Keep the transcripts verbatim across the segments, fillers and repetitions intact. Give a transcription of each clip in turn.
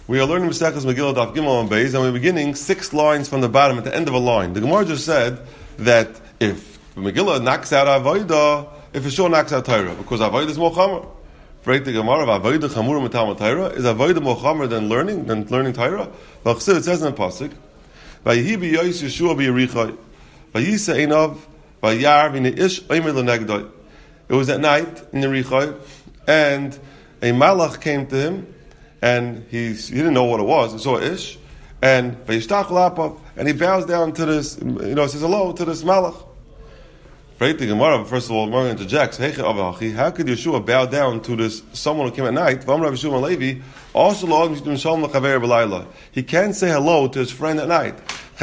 We are learning Mesechus Megillah Daf Gimel and Beis, and we're beginning six lines from the bottom at the end of a line. The Gemara just said that if Megillah knocks out Avodah, if it sure knocks out Torah, because Avodah is more chamer. Right? The Gemara of Avodah Chamura Metal Torah is Avodah more chamer than learning than learning Torah. But it says in the pasuk, Vayihi b'Yois Yeshua b'Yerichai, Vayisa Einav Vayar v'Ne Ish Omer L'Negdoi. It was at night in Yerichai, and a malach came to him. And he, he didn't know what it was. He saw Ish, and and he bows down to this, you know, says hello to this malach. Right? The Gemara, first of all, Gemara interjects, how could Yeshua bow down to this someone who came at night? He can't say hello to his friend at night.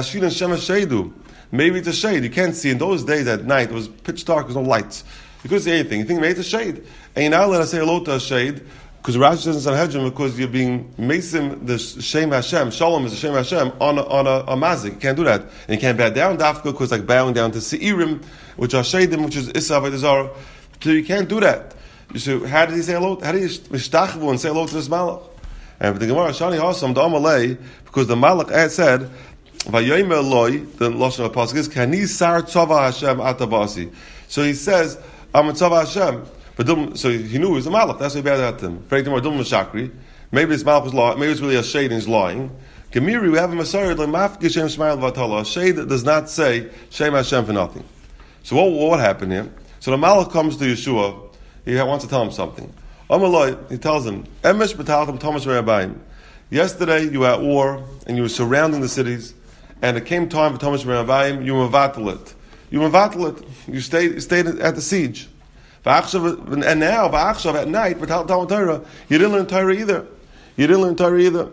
Maybe it's a shade. You can't see. In those days at night, it was pitch dark, there was no lights. You couldn't see anything. You think maybe it's a shade. And you now let us say hello to a shade. Because Rashi says in Sanhedrin, because you're being mesim the Shem Hashem, Shalom is the Shem Hashem on a, on a, a mazik. You can't do that. And you can't bow down dafka because like bowing down to Seirim, which are Shadim, which is Issa V'Dazara. So you can't do that. You say, how did he say hello? How did he mishtachvu and say hello to this malach? And the Gemara, Shani Hasam, the Amalei, because the malach had said, Vayoyim Eloi, the Lashon of Pasuk is, Kani Sar Tzava Hashem Atabasi. So he says, I'm a Tzava Hashem. But so he knew he was a malach. That's why he bowed out to him. Maybe this malach was lying. Maybe it's really a shade and he's lying. Gemiri, we have a Masari a shade that does not say Shem Hashem for nothing. So what, what happened here? So the malach comes to Yeshua. He wants to tell him something. Amaloi, he tells him, Emesh b'talchem Thomas Rabbayim. Yesterday you were at war and you were surrounding the cities, and it came time for Thomas Rabbayim. You mavatal it. You mavatal it. You stayed you stayed at the siege. And now, at night, you didn't learn Torah either. You didn't learn Torah either.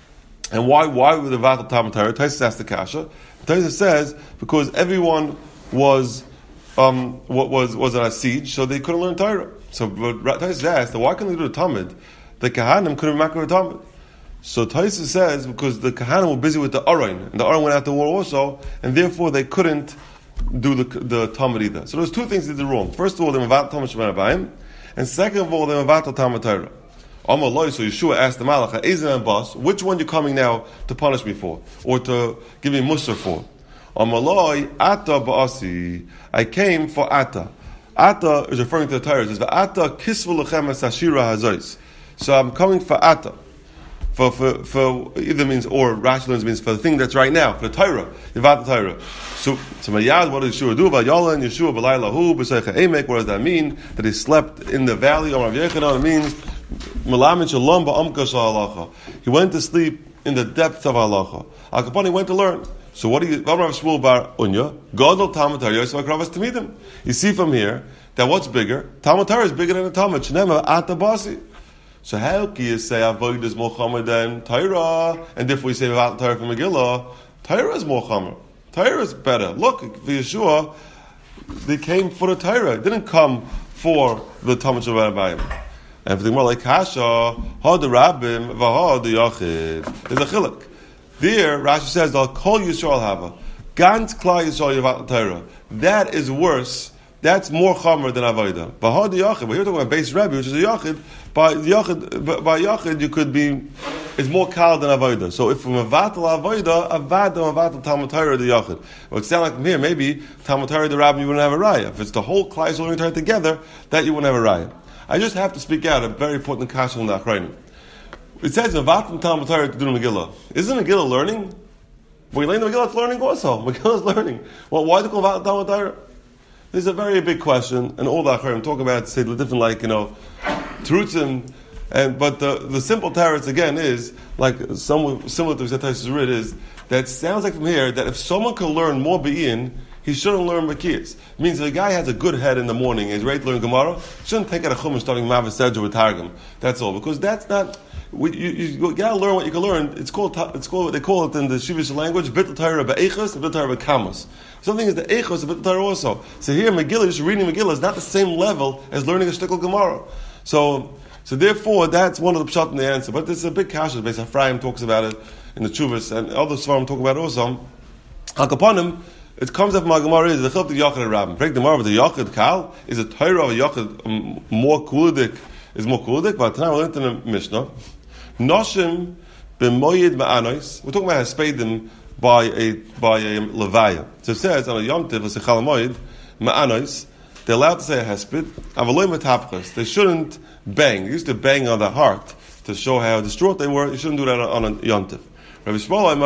And why? Why would the Vatal Talmud Torah? Taisus asked the kasha. Taisus says because everyone was um, what was was at a siege, so they couldn't learn Torah. So Taisus asked, why couldn't they do the Talmud? The Kahanim couldn't make the Talmud. So Taisus says because the Kahanim were busy with the Aron, and the Aron went out to war also, and therefore they couldn't do the the Talmud either. So there's two things they did wrong. First of all, they mevatel Talmud Shemar Abayim, and second of all, they mevatel Talmud Torah. Amaloi, so Yeshua asked the Malach, Ezen and Bas, which one you coming now to punish me for, or to give me musar for? Amaloi, Ata Ba'asi, I came for Ata. Ata is referring to the Torah. It says, Ata kisvu lechem es hashira hazois. So I'm coming for Ata. For, for, for either means, or Rashi learns means for the thing that's right now, for the Torah, Yivat the Torah. So, so Mayad, what does Yeshua do? Vayolan, Yeshua, B'laylahu, B'seicha Emek, what does that mean? That he slept in the valley, or Rav Yechanan, it means, Melamed Shalom Ba'amka Sha'alacha. He went to sleep in the depth of Halacha. Al Kapani went to learn. So what do you, Rav Shmuel Bar Unya, Godol Talmud Torah, Yosef HaKravas Tamidim. You see from here, that what's bigger? Talmud Torah is bigger than the Talmud. Shnema Ata Basi. So how can you say Avodah is more chamer than Torah, and therefore you say about Torah from Megillah? Torah is more chamer. Torah is better. Look, for Yeshua, they came for the Torah. They didn't come for the Talmud Shabbat. And for the more like Kasha, Ha the Rabbim, Vaha the Yachid. There's a chiluk. There, Rashi says, I'll call Yisrael Hava. Gant Kla Yisrael Yavat Torah. That is worse. That's more chamer than Avodah. Vaha the Yachid. But here we're talking about Beis Rebbe, which is a Yachid. By Yachid, by Yachid, you could be, it's more kal than Avodah. So if from Avatal Avodah, Avad Avatal Talmud Torah the Yachid. Well, it sounds like from here, maybe Talmud Torah the Rabbi, you wouldn't have a raya. If it's the whole Klai Yisrael Torah together, that you wouldn't have a raya. I just have to speak out a very important kasha in the Achrayim. It says Avatal Talmud Torah to do the Megillah. Isn't Megillah learning? When you learn the Megillah, it's learning also. Megillah is learning. Well, why do you call Avatal Talmud Torah? This is a very big question, and all the Achrayim talk about, say, the different, like, you know, Terutzim, and but the the simple teretz again is like some similar to Zetai's Rid is that it sounds like from here that if someone can learn more be'in, he shouldn't learn Makiyas. It means if a guy has a good head in the morning and is ready to learn Gemara, shouldn't take out a Chumash starting Mavis Sedja with Targum. That's all, because that's not. We, you, you gotta learn what you can learn. It's called it's called what they call it in the Shivish language Bittul Torah ba'echos and Bittul Torah ba'kamos. Something is the echos and Bittul Torah also. So here Megillah, just reading Megillah is not the same level as learning a shtickle Gemara. So, so therefore, that's one of the pshat in the answer. But this is a big kasha. Beis Ephraim talks about it in the Chuvas, and other Svarim talk about it also. Al Kapanim, it comes up from my Gemara is the chiluk the Yachid Rabbim. Break the Gemara with the Yachid Kal is a Torah of a Yachid um, more kulik is more kulik. But tonight we learned in the Mishnah, Noshim b'moyed ma'anois. We're talking about haspedim by a by a levaya. So it says on a Yom Tov, it's a chalamoid ma'anois. They're allowed to say a hesped. Avaloi matapchas. They shouldn't bang. They used to bang on the heart to show how distraught they were. You shouldn't do that on, on a Yom Tov. Rabbi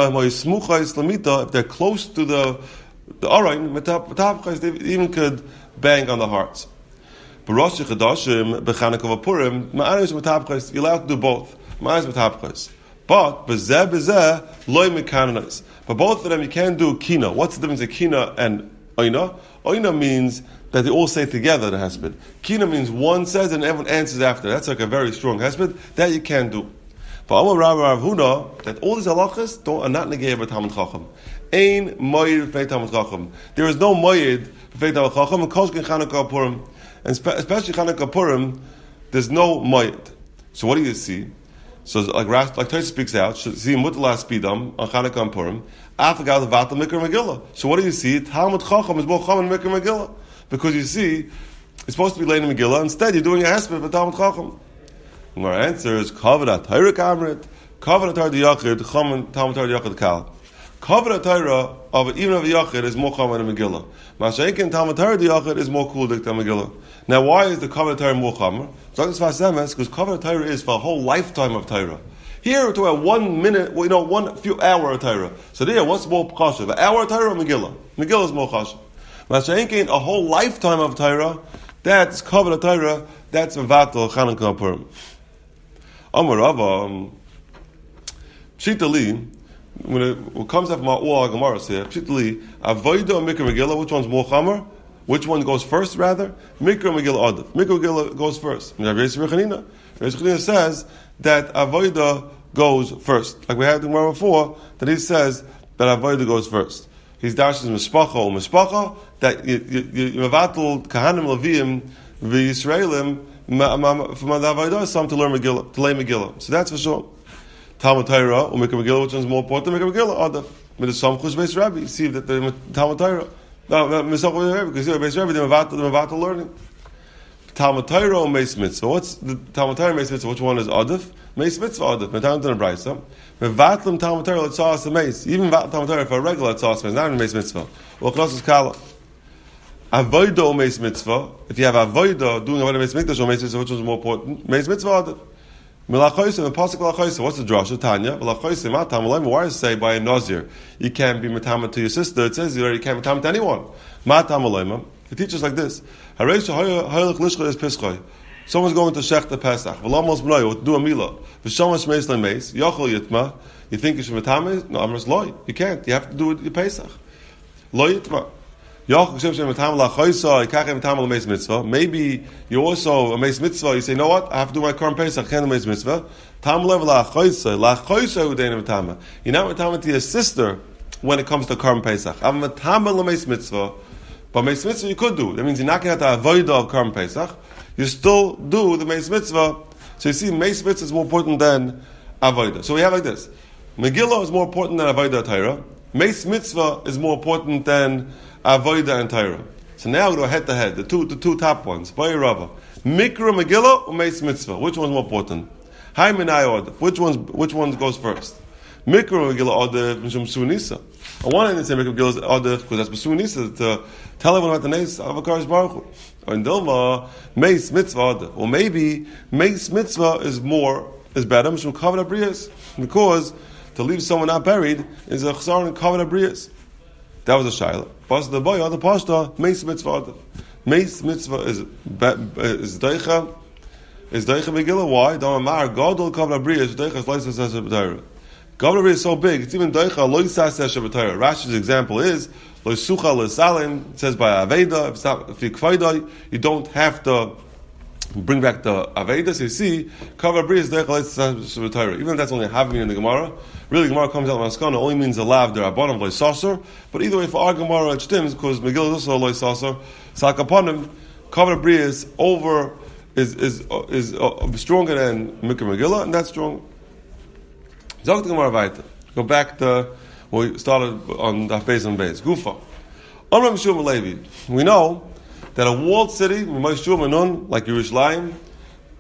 Shmuel, if they're close to the the Arain, matapchas, they even could bang on the hearts. But Rosh Chodashim, b'Chanukah v'Purim, ma'anois matapchas. You're allowed to do both. Ma'anois matapchas. But b'zeh b'zeh loy mekanonis. But both of them you can't do kina. What's the difference between kina and oina? Oina means that they all say together the hesped. Kina means one says and everyone answers after. That's like a very strong hesped. That you can't do. But Amar Rav Rav Huna, that all these halachas don't are not negated by Talmud Chacham. Ein moyed b'fnei Talmud Chacham. There is no moyed b'fnei Talmud Chacham. And Koshkin Chanukah Purim, and especially Chanukah Purim, there's no moyed. So what do you see? So like like Tosfos speaks out, see mutla spidam on Chanukah and Purim. After the vatal mikra Megillah. So what do you see? Talmud Chacham is more chacham than mikra Megillah, because you see it's supposed to be laying in Megillah. Instead, you're doing a hesped for Talmud Chacham. And our answer is kavod atayra kamrit, kavod atayra diyachid, chum Talmud Torah diyachid kal. Kavod atayra of even of a yachid is more chum than Megillah. Masha'ekin Talmud Torah diyachid is more kulik than Megillah. Now, why is the kavod atayra more chum? Because kavod atayra is for a whole lifetime of Torah. Here we're talking about one minute, well, you know, one few hour of Torah. So there, what's more chashuv? An hour of Torah or Megillah? Megillah is more chashuv. Masha'ekin a whole lifetime of Torah, that's kavod atayra, that's mevatel Chanukah Purim. Amar Rava, Pshita li, when it comes up from all our Gemaras here, Pshita li, Avodah or Mikra Megillah, which one's more Chamer? Which one goes first, rather? Mikra Megillah Adif. Mikra Megillah goes first. Reis Rechanina. Reis Rechanina says that Avodah goes first. Like we had the Gemara before, that he says that Avodah goes first. He's dashes Mishpacha or Mishpacha, that you mevatel Kahanim Leviim v'Yisraelim from the Avodah some to learn Megillah, to lay Megillah. So that's for sure. Talmud Torah or Mikra Megillah, which one's more important? Mikra Megillah, Adaf. With the Samchus Beis Rabbi, see that the Talmud Torah, no, Misachos Beis Rabbi, because here Beis Rabbi they're mevatel learning. Talmud Torah or Meis Mitzvah? What's the Talmud Torah Meis Mitzvah? Which one is Adaf? Meis Mitzvah Adaf. Metalmud Torah Brayso. Mevatlem Talmud Torah L'tzahas Meis. Even Talmud Torah for a regular L'tzahas Meis, not even Meis Mitzvah. Or Chnossus Kala. Avodah or Meis Mitzvah. If you have Avodah doing Avodah Meis Mitzvah or Meis Mitzvah, which is more important? Meis Mitzvah Adaf. Melachoysim and Pasuk Lachoysim. What's the drasha? Tanya. Melachoysim. Matam. Why does it say by a Nazir you can't be metamet to your sister? It says you can't be metamet to anyone. Matam. It teaches like this. Someone's going to Shech the Pesach. V'lamos b'noy, do a milah. V'shomash meis le'meis, yochel yitma. You think you should metames? No, amras loy. You can't. You have to do it your Pesach. Lo yitma. Yochel kshem shem metam la'choysa, yikachem metam le'meis mitzvah. Maybe you're also a meis mitzvah. You say, you know what? I have to do my current Pesach. I can't do meis mitzvah. Tam lev la'choysa, la'choysa u'dein metama. You're not metama to your sister when it comes to current Pesach. I'm metama le'meis mitzvah. But Meis Mitzvah you could do. That means you're not going to have to avoid of Karm Pesach. You still do the Meis Mitzvah. So you see, Meis Mitzvah is more important than Avodah. So we have like this. Megillah is more important than Avodah Torah. Meis Mitzvah is more important than Avodah and Torah. So now we go head to head. The two, the two top ones. By Rava. Mikra Megillah or Meis Mitzvah? Which one's more important? Hai Minai Odef. Which one's, which one goes first? Mikra Megillah Odef Mishum Sunisa. On one hand, they say Mikra Megillah is Odef because that's Sunisa to tell everyone about the Nes of HaKadosh Baruch Hu. Or in Dilma, Meis Mitzvah Odef. Or maybe Meis Mitzvah is more, is better Mishum Kavod HaBriyas, because to leave someone not buried is a Chsar and Kavod HaBriyas. That was a Shaila. But the boy, the Pashta, Meis Mitzvah Odef. Meis Mitzvah is is Deicha, is Deicha Megillah. Why? Damar Gadol Kavod HaBriyas, Deicha is Loisas Esher B'Torah. Kavod HaBriyas is so big, it's even Deicha Loisas Esher B'Torah. Rashi's example is Lo sucha le salim. It says by aveda. If you kvaydai, you don't have to bring back the aveda. So you see, kavod bris deichal Torah. Even if that's only half a meaning in the Gemara, really the Gemara comes out of Maskana only means a lav der abonim lo saser. But either way, for our Gemara it stems because Megillah is also lo saser. Sakaponim kavod bris over is is is uh, stronger than Mikra Megillah, and that's strong. Zok the Gemara weiter. Go back to. We started on the Beis and Beis. Gufa. Amram Shum Levi. We know that a walled city, like Yerushalayim,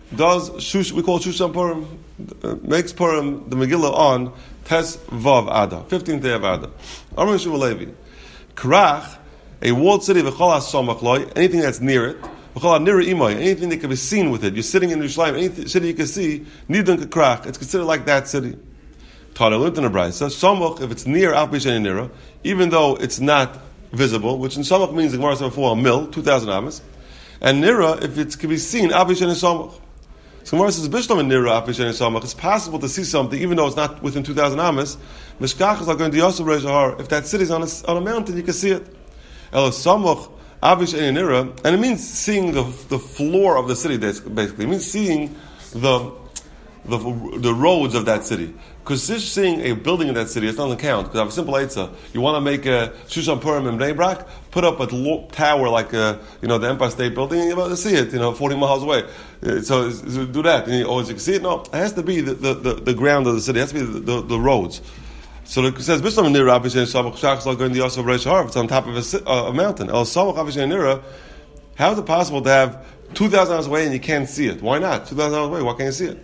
does Shush, we call it Shushan Purim, uh, makes Purim, the Megillah, on Tes Vav Adar, fifteenth day of Adar. Amar Yeshua Levi, Krach, a walled city, v'chol ha-somach loy, anything that's near it, v'chol ha-nira imoy, anything that can be seen with it. You're sitting in Yerushalayim, any city you can see, nidun k'krach, it's considered like that city. Tara learned in a brayso, somach, if it's near al pishani nira, even though it's not visible, which in somach means the Gemara said before a mil, two thousand amas, and nira, if it can be seen al pishani somach. So Gemara says, Bishlam and nira al pishani somach, it's possible to see something even though it's not within two thousand amas. Mishkach is like going to Yosef Rejahar, if that city's on a, on a mountain, you can see it. El samach avish and nira, and it means seeing the the floor of the city. Basically, it means seeing the the the roads of that city. Because just seeing a building in that city, it's not going to count. Because I have a simple answer. You want to make a Shushan Purim in Bnei Brak, put up a lo- tower like a, you know, the Empire State Building, and you're able to see it, you know, forty miles away. So, so do that. And you always you can see it. No, it has to be the, the, the, the ground of the city. It has to be the, the, the roads. So it says, Bishlam near Rabbi Shem Shabbat Shach like going to Yosef Reish Har. It's on top of a, uh, a mountain. El Samach Rabbi Shem Nira. How is it possible to have two thousand miles away and you can't see it? Why not? Two thousand miles away. Why can't you see it?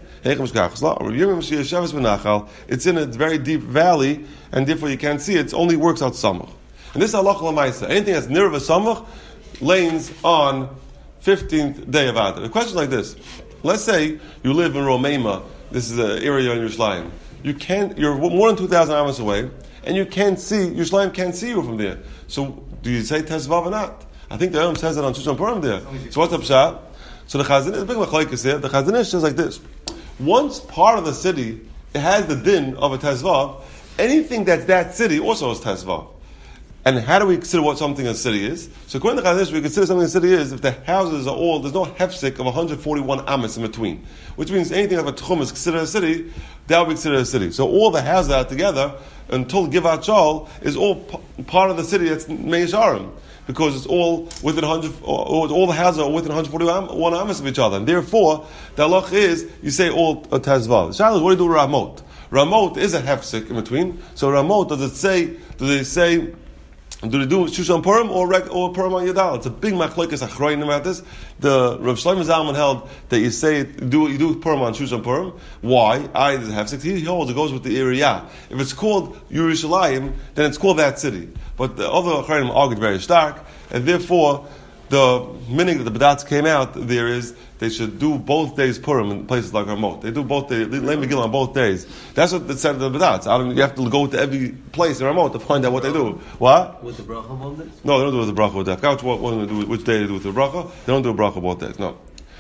It's in a very deep valley, and therefore you can't see it. It only works out Samach. And this is halacha l'maisa. Anything that's near of a Samach lanes on fifteenth day of Adar. The question is like this: let's say you live in Romema. This is an area in Yerushalayim. You can't. You're more than two thousand amas away, and you can't see. Yerushalayim can't see you from there. So, do you say Tezvav or not? I think the Rambam says that on Shushan Purim there. So, what's up, Pshat? So the Chazon, the big machlokes here. The Chazon says like this: once part of the city it has the din of a Tezvav, anything that's that city also is Tezvav. And how do we consider what something a city is? So according to Chazon, we consider something a city is if the houses are all, there's no hefsek of one hundred forty-one amas in between. Which means anything of a tchum is considered a city, that would be considered a city. So all the houses are together until Givat Shaul is all p- part of the city that's Meisharim. Because it's all within one hundred, or, or all the houses are within one hundred forty-one amas of each other. And therefore, the halach is, you say all a tezvav. The shayla is, what do you do with Ramot? Ramot is a hefsek in between. So Ramot, does it say, do they say, do they do Shushan Purim or reg, or Purim on Yadal? It's a big machlokes achronim about this. The Rav Shlomo Zalman held that you say do you do Purim on Shushan Purim. Why? I have six. He holds it goes with the area. If it's called Yerushalayim, then it's called that city. But the other achronim argued very stark, and therefore the meaning that the Badats came out there is they should do both days Purim in places like Ramot. They do both days, they lay Megillah on both days. That's what it said to the Badats. I don't, you have to go to every place in Ramot to find out what they do. What? With the bracha both days? No, they don't do it with the bracha with that. I forgot which, what, what do, which day they do with the bracha. They don't do a bracha both days. No.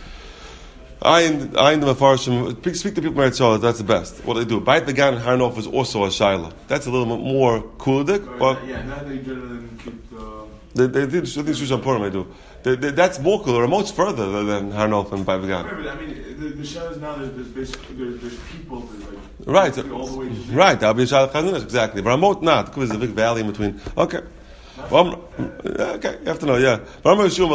I in I in the Mefarshim speak to people Meretz. That's the best. What they do. Beit Began and Harnof is also a shaila. That's a little bit more kulik. But yeah, now they generally keep the. They, they did Shushan Purim. They do. They, they, that's more cool. Remote's further than Harnof and Beit Began. Right, but I mean, the, the shaila now there's, there's basically there's, there's people that like right. all the way. To right. That'll be a shaila Chazanish exactly. But Remote not because there's a big valley in between. Okay. Well, okay, you have to know, yeah. So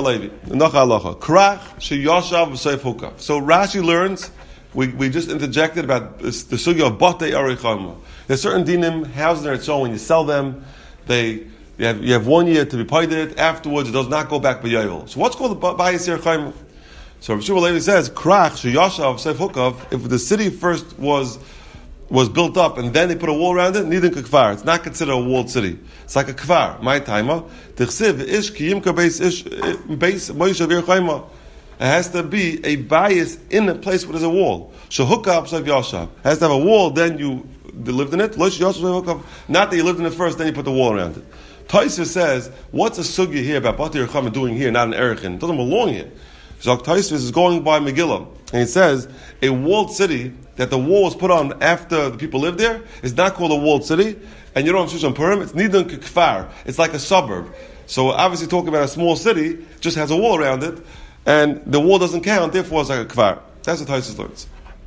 Rashi learns, we, we just interjected about this, the sugya of Batei Arichama. There's certain dinim, houses are so when you sell them, they you have, you have one year to be paid it, afterwards it does not go back by Yovel. So what's called the Batei Arichama? So Rav Shmuel Levi says, Krach Sheyashav Seif Hukav, if the city first was was built up and then they put a wall around it, neither kvar. It's not considered a walled city. It's like a kvar. My timer. Ish kiyimka base ish base moisha virchayma. It has to be a bias in a place where there's a wall. Shehukah upside yashav. It has to have a wall, then you lived in it. Not that you lived in it first, then you put the wall around it. Taisa says, what's a sugya here about Batei Yerchama doing here, not an Erechin? It doesn't belong here. So Taisa is going by Megillah, and it says a walled city that the wall was put on after the people lived there is not called a walled city, and you don't have Shushan Purim. It's nidun k'kfar. It's like a suburb. So obviously, talking about a small city, just has a wall around it, and the wall doesn't count. Therefore, it's like a kfar. That's what Taisus learns.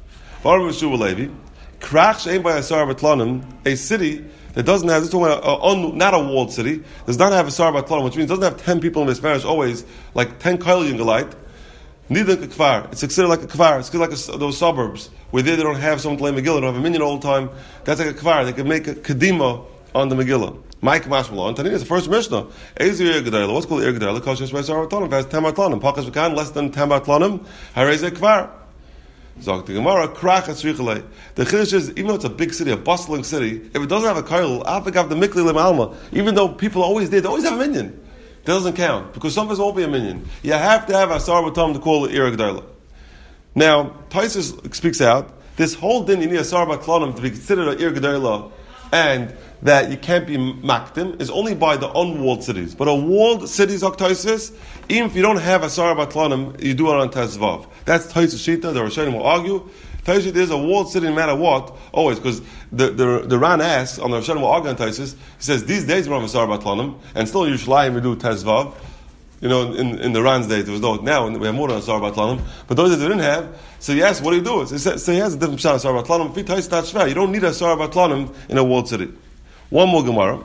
A city that doesn't have, this is talking about a, a, not a walled city, does not have a sar batlanim, which means it doesn't have ten people in this marriage always, like ten kail yungalite. Neither a kfar. It's considered like a kfar. It's considered like a, those suburbs where they, they don't have someone to lay Megillah, they don't have a minion all the time. That's like a kfar. They can make a kedima on the Megillah. Mike Mashmallah. And Tanina is the first Mishnah. Ezi Ir Gedayla. What's called Ir Gedayla? Kosher Shmei Sar Batlanim. If it has ten Batlanim. Pakas V'kan, less than ten Batlanim. Harei Ze Kfar. Zog the Gemara, krach asrichalei. The chiddush is, even though it's a big city, a bustling city, if it doesn't have a koil, avagav the mikli lemalma, even though people are always there, they always have a minion. That doesn't count, because some of us won't be a minion. You have to have a sar b'tam to call it ira g'dayla. Now, Taisus speaks out, this whole din, you need a sar b'tlanim to be considered an ira g'dayla, and that you can't be makdim, is only by the unwalled cities. But a walled cities, Taisus, even if you don't have a sar b'tlanim, you do it on Tezvav. That's Taisus Shita, the Rishonim will argue. Taisus Shita is a walled city no matter what, always, because the, the, the Ran asks, on the Rishonim will argue on Taisus, he says, these days we don't have a sar b'tlanim, and still in Yerushalayim we do Tezvav. You know, in, in the Ran's days, there was no, now we have more than a sar b'tlanim, but those days we didn't have, so yes, what do you do? So he, says, so he has a different shot of sar b'tlanim. You don't need a sar b'tlanim in a walled city. One more Gemara.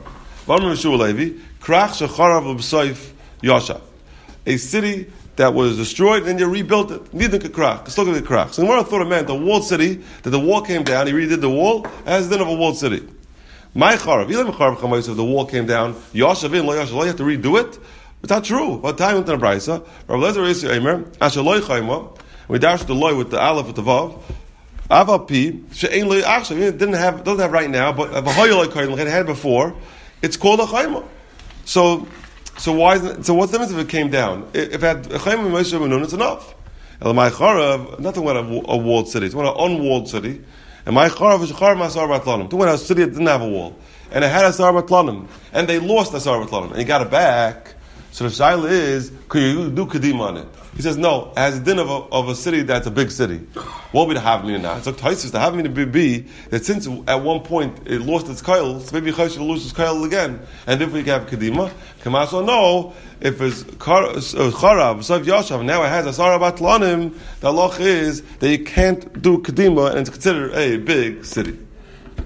A city that was destroyed and you rebuilt it. Neither could krach. Let's look at the krach. So Gemara thought it meant a walled city, that the wall came down, he redid the wall, as then of a walled city. My charav, if the wall came down, Yashavin, lo Yashav, you have to redo it. It's not true. What time went to the Braisa? Rav Lezer is Eimer, Ashaloi Chayma, we dash the loy with the aleph with the vav. Avapi, she'ein lo Yashav, it didn't have, doesn't have right now, but it had before, it's called a Chayma. So, so why is it, so what's the difference if it came down? If it had a Chayma and Moshe Benun, it's enough. El my charav, nothing about a, a walled city, it's about an unwalled city. And my charav is charav masar batlanim. Talking about a city that didn't have a wall. And it had a sar batlanim. And they lost the sar batlanim. And you got it back. So the shaila is, could you do kadim on it? He says, no, it has a din of a, of a city that's a big city. What would it have me now? It's like Taisus, the have me to be that since at one point it lost its koil, so maybe Chaysh will lose its koil again. And if we have kadima, Kamaso, no, if it's charav, so if Yashav, now it has a sar batlanim, the loch is that you can't do kadima and it's considered a big city.